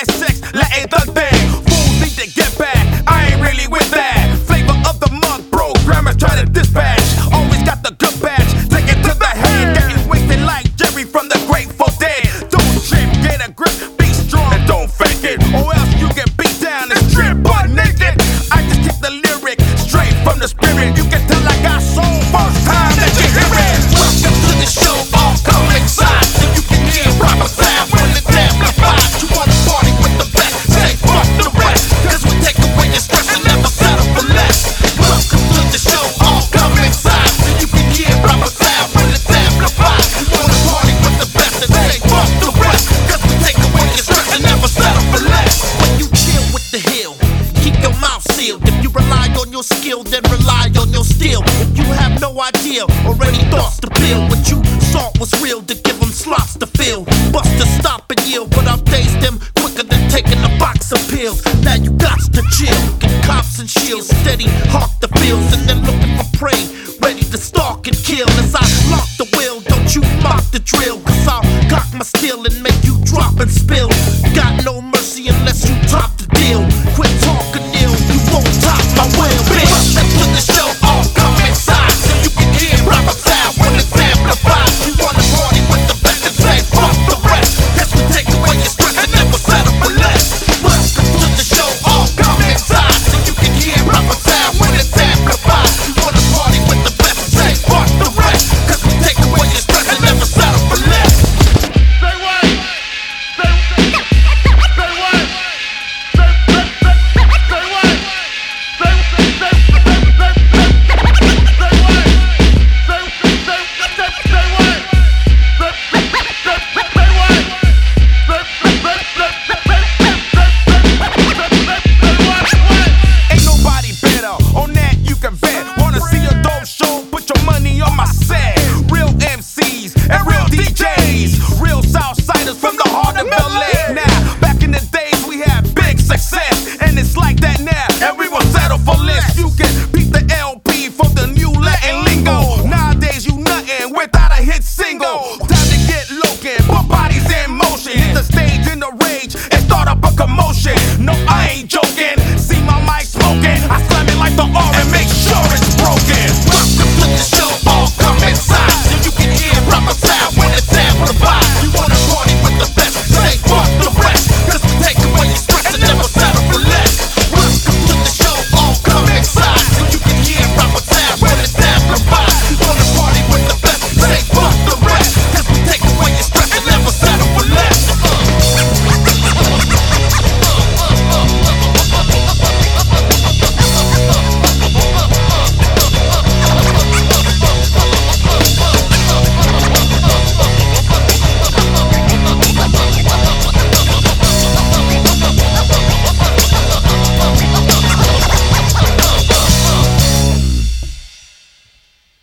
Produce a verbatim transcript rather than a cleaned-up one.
had sex, let ain't the thing. Fools need to get back, I ain't really with that. Flavor of the month, bro, grammars try to dispatch. Always got the good batch, take it to the head. Getting wasted like Jerry from the Grateful Dead. Don't trip, get a grip, be strong and don't fake it, or else you get beat down and strip butt naked. I just keep the lyric straight from the spirit. You can tell I got soul first time that you hear it. Welcome to the show, all come inside, so you can hear proper sound when it's amplified. You wanna party with the best, say fuck the rest, cause we take away your stress and never settle for less. Welcome to the show, all come inside, so you can hear proper sound when it's amplified. You wanna party with the best and say fuck the rest, cause we take away your stress and never settle for less. When you chill with the hill, keep your mouth sealed. If you rely on your skill, then rely on your steel. If you have no idea or any thoughts to build, what you thought was real to give them slots to fill. Busters stop and yield, but I've dazed them quicker than taking a box of pills. Now you got to chill, get cops and shields, steady hawk the fields, and then looking for prey, ready to stalk and kill. As I lock the wheel, don't you mock the drill, cause I'll cock my steel and make you drop and spill. Got no mercy unless you drop